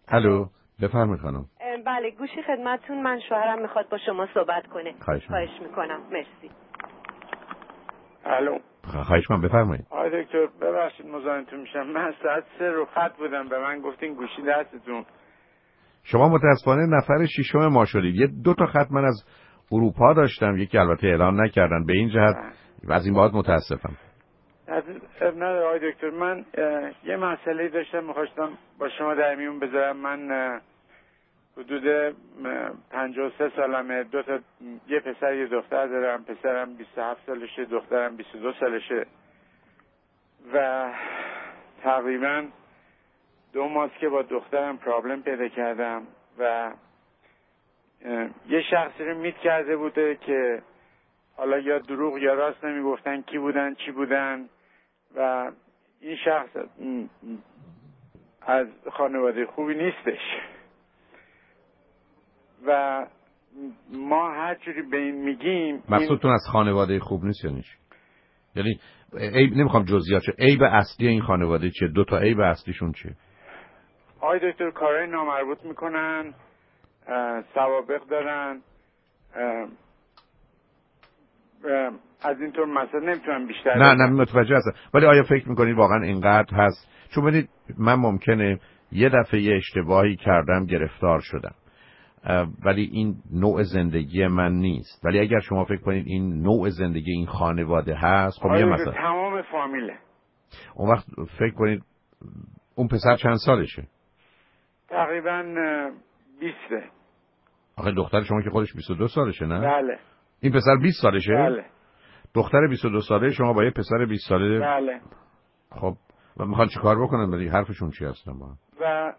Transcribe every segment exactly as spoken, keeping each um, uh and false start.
الو بفرمایید خانم. بله گوشی خدمتتون، من شوهرم میخواد با شما صحبت کنه. خواهش, خواهش میکنم. مرسی. الو. خواهش من بفرمایید. آقای دکتر ببخشید مزاحمتون میشم، من ساعت سه رو خط بودم، به من گفتین گوشی دستتون. شما متاسفانه نفر ششم ما شدید. یه دو تا خط من از اروپا داشتم، یکی البته اعلان نکردن، به این جهت از این بابت متاسفم. از اب نداره آقای دکتر، من یه مسئله داشتم میخواستم با شما در میون بذارم. من حدود پنجاه و سه سالمه، دو تا یه پسر یه دختر دارم. پسرم بیست و هفت سالشه، دخترم بیست و دو سالشه و تقریبا دو ماه که با دخترم پرابلم پیدا کردم و یه شخصی رو میت کرده بوده که حالا یا دروغ یا راست نمیگفتن کی بودن چی بودن و این شخص از خانواده خوبی نیستش و ما هر جوری به این میگیم. مقصودتون از خانواده خوب نیست یعنی چی؟ یعنی عیب نمیخوام جزئیات چه عیب اصلی این خانواده چیه؟ دو تا عیب اصلیشون چیه؟ آقای دکتر کارهای نامربوط میکنن، سوابق دارن، از اینطور مسئله نمیتونم بیشتر نه نه متوجه هستم، ولی آیا فکر میکنید واقعا اینقدر هست؟ چون ببینید من ممکنه یه دفعه یه اشتباهی کردم گرفتار شدم ولی این نوع زندگی من نیست. ولی اگر شما فکر کنید این نوع زندگی این خانواده هست، خب یه مثلا تمام فامیله، اون وقت فکر کنید اون پسر چند سالشه؟ تقریبا بیسته. آخه دختر شما که خودش بیست و دو سالشه نه؟ بله. این پسر بیست سالشه؟ بله. دختر بیست و دو ساله شما با یه پسر بیست ساله؟ بله. خب و میخوان چی کار بکنن؟ ولی حرفشون چی هستن با هم؟ و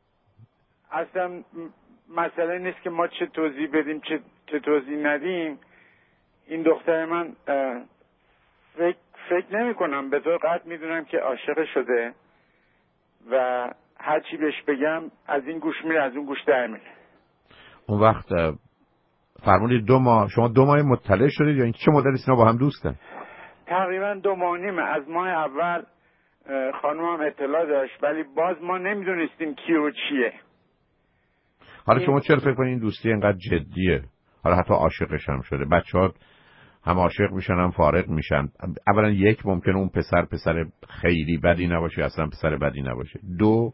اصلا مسئله نیست که ما چه توضیح بدیم چه, چه توضیح ندیم. این دختر من فکر, فکر نمی کنم، به طور قطع میدونم که عاشق شده و هر چی بهش بگم از این گوش میره از اون گوش در میره. اون وقت فرمودید دو ماه، شما دو ماه مطلع شدید یا اینکه چه مدتی اینا با هم دوستن؟ تقریبا دو ماه نیمه. از ماه اول خانومم اطلاع داشت ولی باز ما نمیدونستیم کی و چیه. حالا این... شما چرا فکر کنید این دوستی اینقدر جدیه؟ حالا حتی عاشقش هم شده. بچه‌ها هم عاشق میشن هم فارغ میشن. اولا یک ممکنه اون پسر پسر خیلی بدی نباشه، اصلا پسر بدی نباشه. دو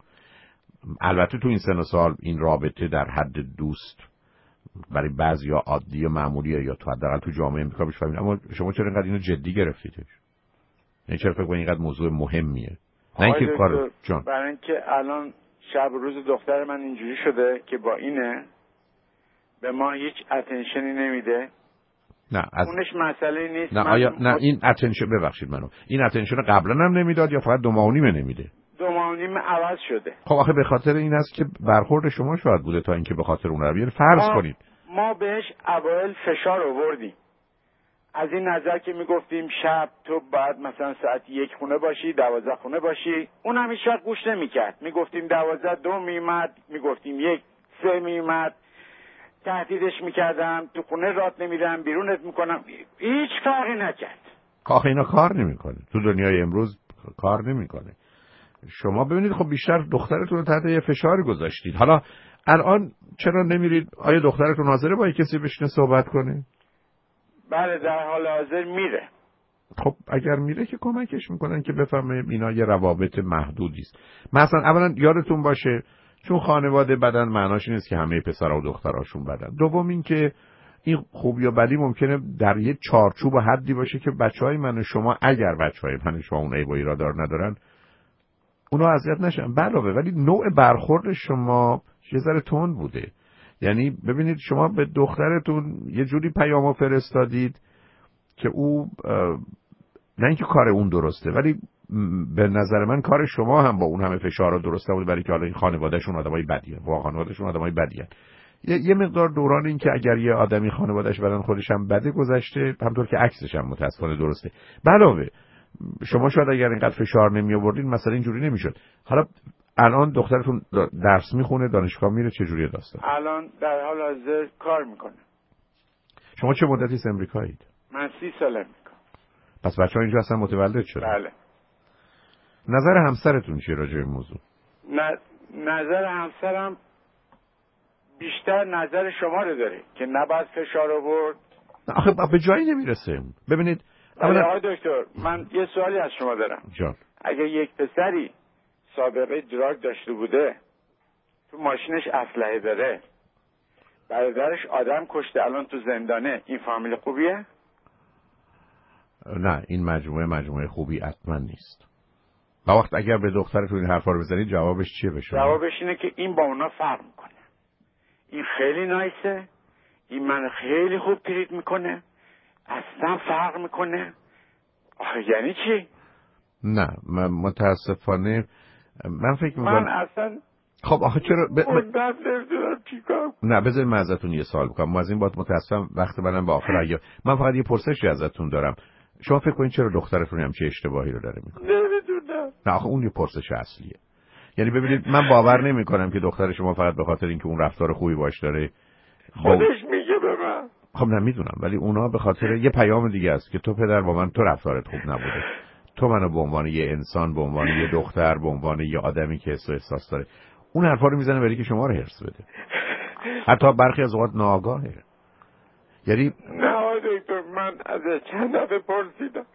البته تو این سن و سال این رابطه در حد دوست برای بعضیا عادی و معمولیه یا تو حداقل تو جامعه امریکا بهش فهمید، اما شما چرا اینقدر اینو جدی گرفتیدش؟ یعنی چرا فکر کنید اینقدر موضوع مهمیه؟ نه اینکه کار جان، برای اینکه الان شب روز دختر من اینجوری شده که با اینه به ما هیچ اتنشنی نمیده. نه از... اونش مسئله نیست. نه آیا نه مد... این اتنشن ببخشید منو این اتنشن قبلا هم نمیداد یا فقط دو ماه و نیمه نمیده؟ دو ماه و نیمه عوض شده. خب آخه به خاطر این است که برخورد شما شاید بوده تا اینکه به خاطر اون رو فرض ما... کنید ما بهش اوایل فشار آوردیم از این نظر که میگفتیم شب تو باید مثلا ساعت یک خونه باشی، دوازده خونه باشی. اون هم هیچ وقت گوش نمیکرد. میگفتیم دوازده دو میمد، میگفتیم یک سه میمد، تهدیدش میکردم تو خونه رات نمیدم، بیرونت میکنم. هیچ فرقی نکرد. آخه اینا کار نمیکنه تو دنیای امروز، کار نمیکنه. شما ببینید خب بیشتر دخترتون رو تحت یه فشاری گذاشتید. حالا الان چرا نمیرید؟ آیا دخترتون حاضره با کسی بشینه صحبت کنه؟ بله در حال حاضر میره. خب اگر میره که کمکش میکنن که بفهمه اینا یه روابط محدودی است. مثلا اولا یادتون باشه چون خانواده بدن معناش نیست که همه پسرها و دختراشون بدن. دوم این که این خوب یا بدی ممکنه در یه چارچوب و حدی باشه که بچهای من و شما اگر بچهای من و شما اون عیب و ایراد ندارن اونا اذیت نشن. علاوه ولی نوع برخورد شما یه ذره تند بوده. یعنی ببینید شما به دخترتون یه جوری پیامو فرستادید که او نه اینکه کار اون درسته ولی به نظر من کار شما هم با اون همه فشار رو درسته بود، برای که حالا این خانواده‌شون آدمای بدیه، واقعا خانواده‌شون آدمای بدیه. یه،, یه مقدار دوران این که اگر یه آدمی خانواده‌اش بدن خودش هم بده گذشته، همونطور که عکسش هم متأسفانه درسته. علاوه شما شاید اگر اینقدر فشار نمی آوردین مثلا اینجوری نمیشد. حالا الان دخترتون درس میخونه، دانشگاه میره، چه جوریه داستان؟ الان در حال حاضر کار میکنه. شما چه مدتی از امریکایید؟ من سی ساله میکنم. پس بچه‌ها اینجا اصلا متولد شدن؟ بله. نظر همسرتون چیه راجع به این موضوع؟ نه نظر همسرم بیشتر نظر شما رو داره که نباید فشار آورد. آخه به جایی نمیرسه. ببینید اولا آقای دکتر من یه سوالی از شما دارم. جان. اگه یک پسری سابقه دراگ داشته بوده، تو ماشینش اسلحه داره، برادرش آدم کشته، الان تو زندانه، این فامیل خوبیه؟ نه، این مجموعه مجموعه خوبی حتما نیست. با وقت اگر به دخترتون این حرفا رو بزنید جوابش چیه به شما؟ جوابش اینه که این با اونا فرق میکنه. این خیلی نایسه، این من خیلی خوب تریت میکنه، اصلا فرق میکنه. آخه یعنی چی؟ نه من متاسفانه من فکر میکنم من اصلا خب آخه چرا ب... من چیکار نه بذارید من ازتون یه سوال بکنم. ما از این بات متاسفم وقت منم به آخر اگه من فقط یه پرسشی ازتون دارم. شما فکر کنید چرا دخترتون هم چه اشتباهی رو داره میکنه؟ نمیدونم. نه آخه اون یه پرسش اصلیه. یعنی ببینید من باور نمیکنم که دختر شما فقط به خاطر اینکه اون رفتار خوبی باش داره خودش میگه به من. خب نمیدونم، ولی اونا به خاطر یه پیام دیگه است که تو پدر با من تو رفتارت خوب نبوده، تو منو به عنوان یه انسان، به عنوان یه دختر، به عنوان یه آدمی که حس و احساس داره، اون حرفا رو میزنه برای که شما رو هرس بده. حتی برخی از اوقات ناآگاهه. یعنی نه آقای دکتر من از چند دفعه پرسیدم.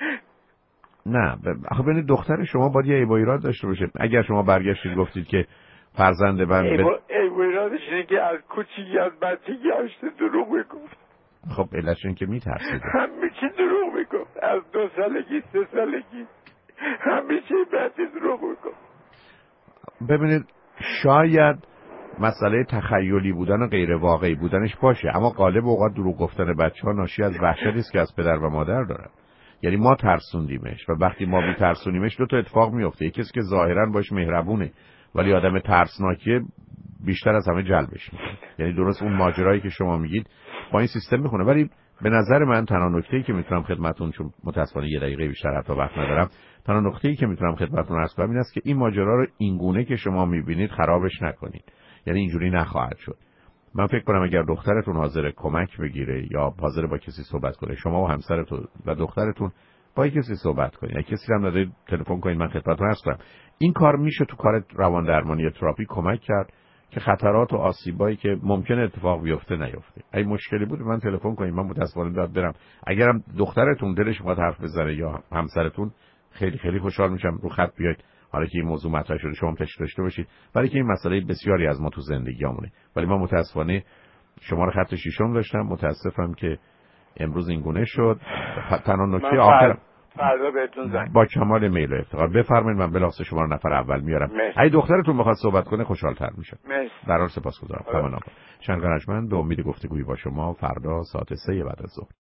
نه آخه ببینید دختر شما باید یه عیب و ایراد داشته باشه. اگر شما برگشتید گفتید که فرزند من عیب و ایرادش اینه که از کوچیکی از بچگی هاشته دروغ میگفت. خب علتش این که میترسید. همیشه دروغ میگفت، از دو سالگی سه سالگی همیشه بچه دروغ میگفت. ببینید شاید مسئله تخیلی بودن و غیر واقعی بودنش باشه، اما غالب اوقات دروغ گفتن بچه‌ها ناشی از وحشتی است که از پدر و مادر دارن. یعنی ما ترسوندیمش و وقتی ما میترسونیمش دو تا اتفاق میفته. یکی که ظاهرا باش مهربونه ولی آدم ترسناکیه بیشتر از همه جلبش میکنه. یعنی درست اون ماجرایی که شما میگید با این سیستم میخونه. ولی به نظر من تنها نکته‌ای که میتونم خدمتتون، چون متأسفانه یه دقیقه بیشتر حتی وقت ندارم، تنها نکته‌ای که میتونم خدمتتون عرض کنم این است که این ماجرا رو اینگونه که شما میبینید خرابش نکنید. یعنی اینجوری نخواهد شد. من فکر کنم اگر دخترتون حاضر کمک بگیره یا حاضر با کسی صحبت کنه، شما و همسرتون و دخترتون با کسی صحبت کنید، اگه کسی هم ندارید تلفن کنید من خدمتتون عرض کنم. این کار میشه تو کار روان درمانی تراپی کمک کرد که خطرات و آسیبایی که ممکنه اتفاق بیفته نیفته. اگه مشکلی بود من تلفن کنید، من متأسفانه باید برم. اگرم دخترتون دلش میخواد حرف بزنه یا همسرتون، خیلی خیلی خوشحال میشم رو خط بیاید. حالا که این موضوع مطرح شده شما تشریح داشته باشید، ولی که این مسئله بسیاری از ما تو زندگیامونه. ولی من متأسفانه شما رو خط شیشم داشتم، متاسفم که امروز این گونه شد. تنها نکته آخر فردا بهتون زنگ با کمال میل و افتخار بفرمایید، من بلاس شما رو نفر اول میارم. اگه دخترتون بخواد صحبت کنه خوشحال‌تر میشه. در حال سپاسگزارم. تمام. شنگانجمن به امید گفتگویی با شما فردا ساعت سه بعد از ظهر.